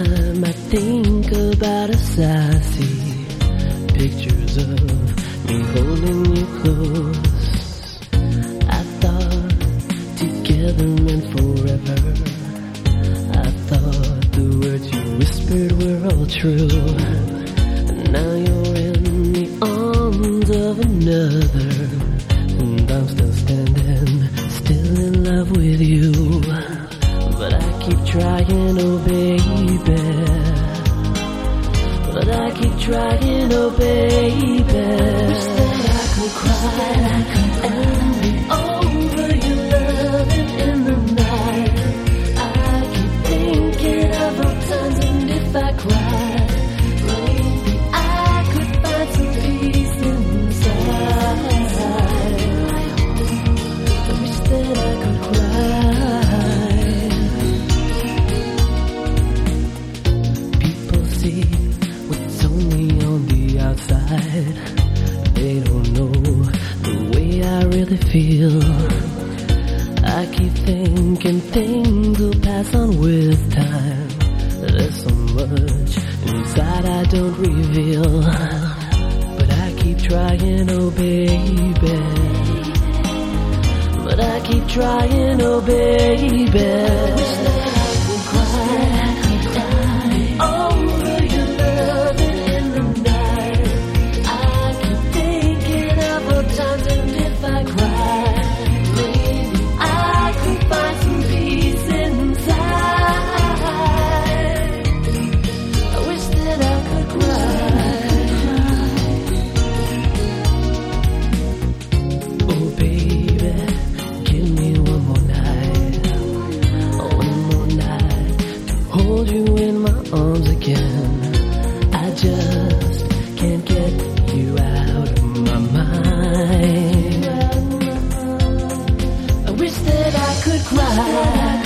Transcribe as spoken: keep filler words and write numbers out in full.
time I think about us, I see pictures of me holding you close. I thought together meant forever. I thought the words you whispered were all true. Now you're in the arms of another, and I'm still standing, still in love with you. But I keep trying, oh baby. But I keep trying, oh baby. Wish that I could cry and be over your loving in the night. I keep thinking of all times, and if I cry, maybe I could find some peace inside. I wish that I could cry. People see what's only on the outside. They don't know the way I really feel. I keep thinking things will pass on with time. There's so much inside I don't reveal. But I keep trying, oh baby. But I keep trying, oh baby. Wish that I could cry over your loving in the night. I keep thinking of all times, and if I cry, maybe I could find some peace inside. I wish that I could cry. Oh baby, give me one more night, one more night to hold you in my arms again. I just can't get you out of my mind. I wish that I could cry.